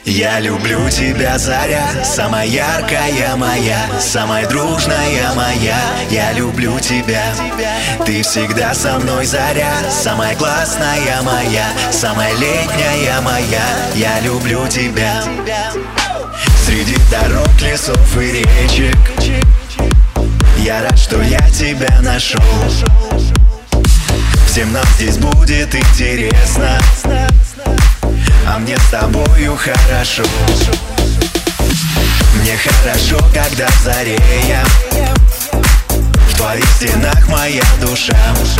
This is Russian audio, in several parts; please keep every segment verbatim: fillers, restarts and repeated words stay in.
Я люблю тебя, заря, самая яркая моя, самая дружная моя. Я люблю тебя, ты всегда со мной, заря, самая классная моя, самая летняя моя. Я люблю тебя. Среди дорог, лесов и речек я рад, что я тебя нашел. Всем нам здесь будет интересно, а мне с тобою хорошо. Мне хорошо, когда в заре я в твоих стенах моя душа.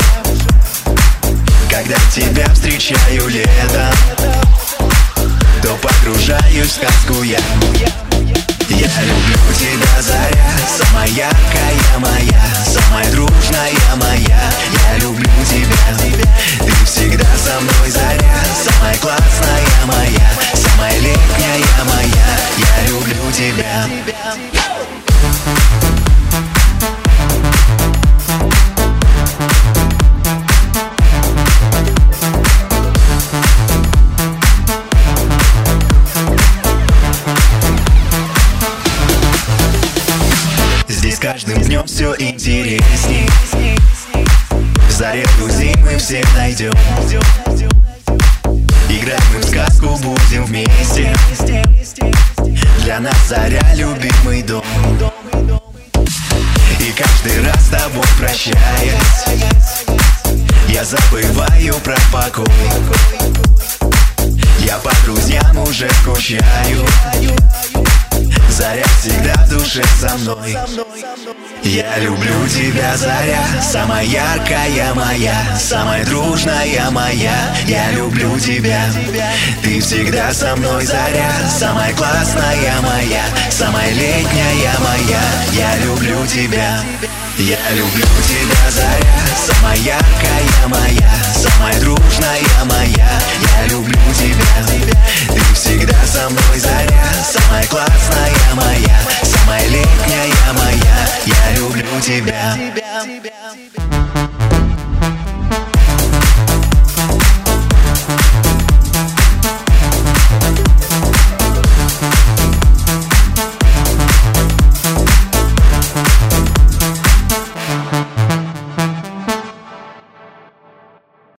Когда тебя встречаю летом, то погружаюсь в сказку я. Я люблю тебя, заря, самая яркая моя, самая дружная моя. Я люблю тебя, ты всегда со мной, заря, самая классная моя, самая летняя моя. Я люблю тебя. Здесь каждым днем все интересней. В заре друзей мы все найдем. Играть мы в сказку будем вместе. Для нас заря любимый дом. И каждый раз с тобой прощаясь, я забываю про покой. Я по друзьям уже скучаю. Заря всегда в душе со мной. Я люблю тебя, заря, самая яркая моя, самая дружная моя. Я люблю тебя, ты всегда со мной, заря, самая классная моя, самая летняя моя. Я люблю тебя. Я люблю тебя, заря, самая яркая моя, самая дружная моя. Я люблю тебя, ты всегда со мной, заря, самая классная моя, самая летняя моя. Я люблю тебя.